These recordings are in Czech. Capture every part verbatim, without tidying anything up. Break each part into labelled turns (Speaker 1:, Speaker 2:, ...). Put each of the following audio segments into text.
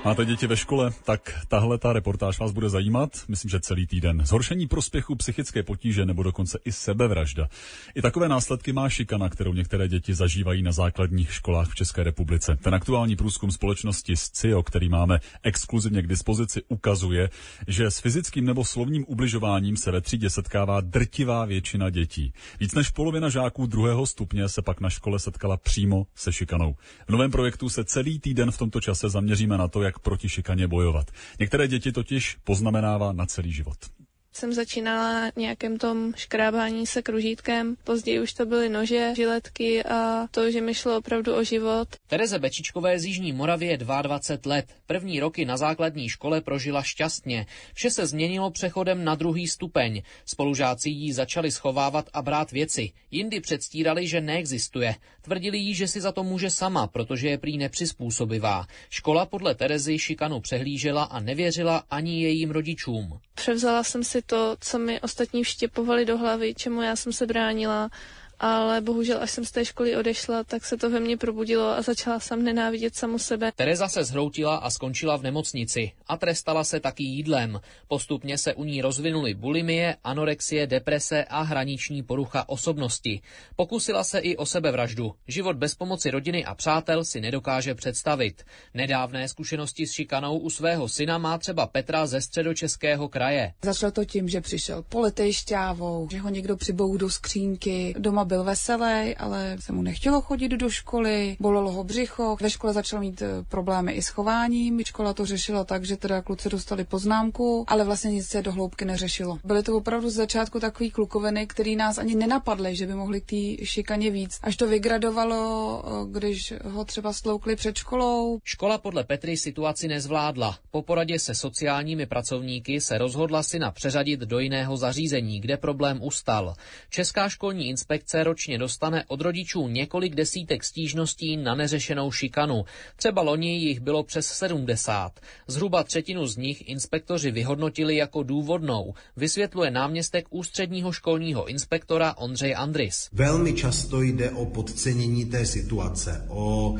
Speaker 1: Máte děti ve škole? Tak tahle ta reportáž vás bude zajímat, myslím, že celý týden. Zhoršení prospěchu, psychické potíže nebo dokonce i sebevražda. I takové následky má šikana, kterou některé děti zažívají na základních školách v České republice. Ten aktuální průzkum společnosti S C I O, který máme exkluzivně k dispozici, ukazuje, že s fyzickým nebo slovním ubližováním se ve třídě setkává drtivá většina dětí. Víc než polovina žáků druhého stupně se pak na škole setkala přímo se šikanou. V novém projektu se celý týden v tomto čase zaměříme na to, jak proti šikaně bojovat. Některé děti totiž poznamenává na celý život.
Speaker 2: Jsem začínala nějakém tom škrábání se kružítkem, později už to byly nože, žiletky a to, že mi šlo opravdu o život.
Speaker 3: Tereze Bečičkové z Jižní Moravy je dvacet dva let. První roky na základní škole prožila šťastně. Vše se změnilo přechodem na druhý stupeň. Spolužáci jí začali schovávat a brát věci. Jindy předstírali, že neexistuje. Tvrdili jí, že si za to může sama, protože je prý nepřizpůsobivá. Škola podle Terezy šikanu přehlížela a nevěřila ani jejím rodičům.
Speaker 2: Převzala jsem si to, co mi ostatní vštěpovali do hlavy, čemu já jsem se bránila, ale bohužel, až jsem z té školy odešla, tak se to ve mně probudilo a začala jsem nenávidět samu sebe.
Speaker 3: Tereza se zhroutila a skončila v nemocnici a trestala se taky jídlem. Postupně se u ní rozvinuly bulimie, anorexie, deprese a hraniční porucha osobnosti. Pokusila se i o sebevraždu. Život bez pomoci rodiny a přátel si nedokáže představit. Nedávné zkušenosti s šikanou u svého syna má třeba Petra ze Středočeského kraje.
Speaker 4: Začalo to tím, že přišel politej šťávou, že ho někdo přiboul do skřínky, doma byl veselý, ale se mu nechtělo chodit do školy, bolelo ho břicho, ve škole začal mít problémy i s chováním, škola to řešila tak, že teda kluci dostali poznámku, ale vlastně nic se do hloubky neřešilo. Byly to opravdu z začátku takový klukoviny, který nás ani nenapadly, že by mohli k té šikaně víc. Až to vygradovalo, když ho třeba stloukli před školou.
Speaker 3: Škola podle Petry situaci nezvládla. Po poradě se sociálními pracovníky se rozhodla syna přeřadit do jiného zařízení, kde problém ustal. Česká školní inspekce ročně dostane od rodičů několik desítek stížností na neřešenou šikanu. Třeba loni jich bylo přes sedmdesát. Zhruba třetinu z nich inspektoři vyhodnotili jako důvodnou, vysvětluje náměstek ústředního školního inspektora Ondřej Andris.
Speaker 5: Velmi často jde o podcenění té situace, o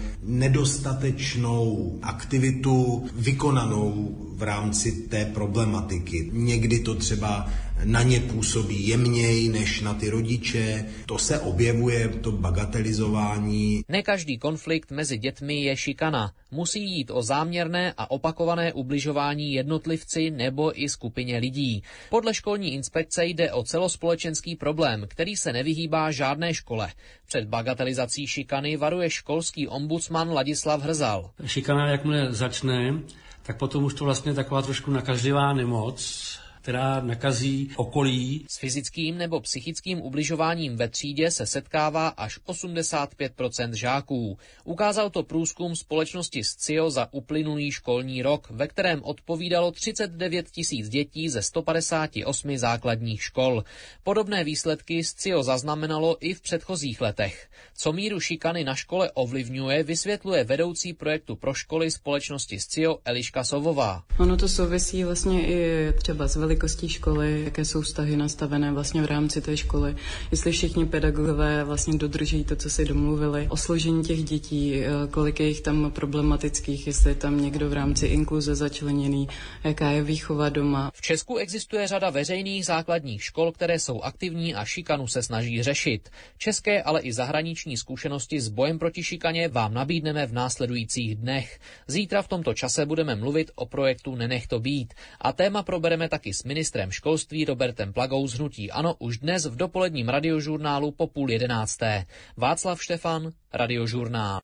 Speaker 5: nedostatečnou aktivitu vykonanou v rámci té problematiky. Někdy to třeba na ně působí jemněji než na ty rodiče. To se objevuje, to bagatelizování.
Speaker 3: Ne každý konflikt mezi dětmi je šikana. Musí jít o záměrné a opakované ubližování jednotlivci nebo i skupině lidí. Podle školní inspekce jde o celospolečenský problém, který se nevyhýbá žádné škole. Před bagatelizací šikany varuje školský ombudsman Ladislav Hrzal.
Speaker 6: Šikana, jakmile začne, tak potom už to vlastně taková trošku nakažlivá nemoc, která nakazí okolí.
Speaker 3: S fyzickým nebo psychickým ubližováním ve třídě se setkává až osmdesát pět procent žáků. Ukázal to průzkum společnosti S C I O za uplynulý školní rok, ve kterém odpovídalo třicet devět tisíc dětí ze sto padesát osm základních škol. Podobné výsledky S C I O zaznamenalo i v předchozích letech. Co míru šikany na škole ovlivňuje, vysvětluje vedoucí projektu pro školy společnosti S C I O Eliška Sovová.
Speaker 7: Ono to souvisí vlastně i třeba s velikostí školy, jaké jsou vztahy nastavené vlastně v rámci té školy, jestli všichni pedagogové vlastně dodrží to, co si domluvili, o složení těch dětí, kolik je jich tam problematických, jestli je tam někdo v rámci inkluze začleněný, jaká je výchova doma.
Speaker 3: V Česku existuje řada veřejných základních škol, které jsou aktivní a šikanu se snaží řešit. České, ale i zahraniční zkušenosti s bojem proti šikaně vám nabídneme v následujících dnech. Zítra v tomto čase budeme mluvit o projektu Nenech to být a téma probereme taky s ministrem školství Robertem Plagou z hnutí ANO už dnes v dopoledním radiožurnálu po půl jedenácté. Václav Štefan, Radiožurnál.